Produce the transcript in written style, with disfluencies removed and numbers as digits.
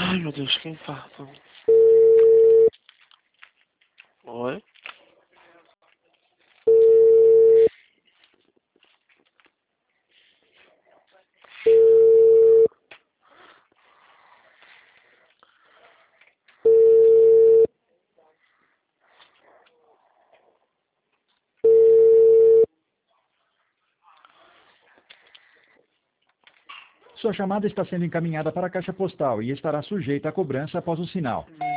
Ai, meu Deus, que infarto. Oi? Sua chamada está sendo encaminhada para a caixa postal e estará sujeita a cobrança após o sinal.